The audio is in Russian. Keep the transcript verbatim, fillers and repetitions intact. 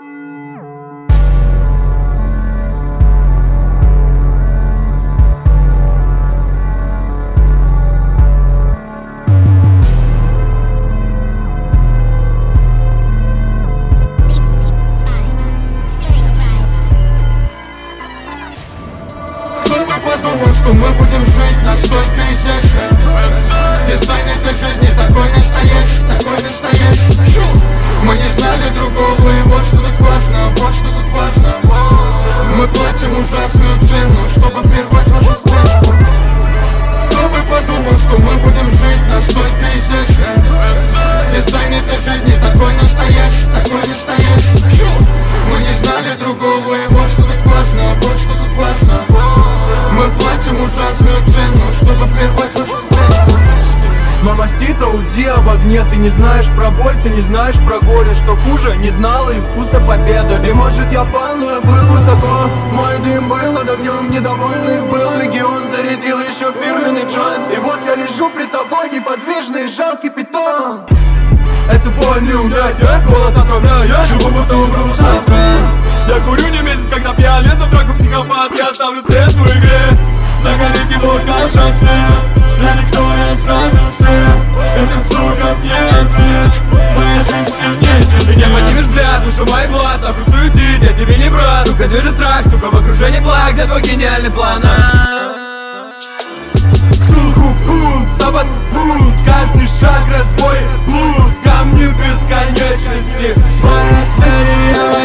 Подумал, что мы будем жить настолько изящно. Дизайн этой жизни такой настоящий, такой настоящий. Мы не знали другого, и вот что тут важно, вот что тут важно. Мы платим ужасную цену, чтобы прервать вашу спячку. Кто бы подумал, что мы будем жить настолько изящно. Дизайн этой жизни такой настоящий, такой настоящий. Мы не знали другого, и вот что тут важно, вот что тут важно. Мы платим ужасную цену, чтобы прервать вашу спячку. Мамасита, уйди в огне. Ты не знаешь про боль, ты не знаешь про горе. Что хуже, не знала и вкуса победы. И может я пал, но я был высоко. Мой дым был над огнем, недовольных был легион. Зарядил еще фирменный джойнт. И вот я лежу пред тобой, неподвижный, жалкий питон. Это боль не унять, я голод отправляю. Я живу, будто умру завтра. Я курю не месяц, когда пьян. Лезу в драку психопат, я ставлю свет в игре. На горите блокнот шансы. Я никто, я сразу все. Этим сукам не ответь. Моя жизнь сильнее. Ты не поднимешь взгляд, выше моих глаз. А просто уйти, я тебе не брат. Сука, движет страх, сука, в окружении плак. Где твой гениальный план? Ктулху-пункт, сабат-пункт. Каждый шаг разбой, блуд. Камни бесконечности. Моя цель,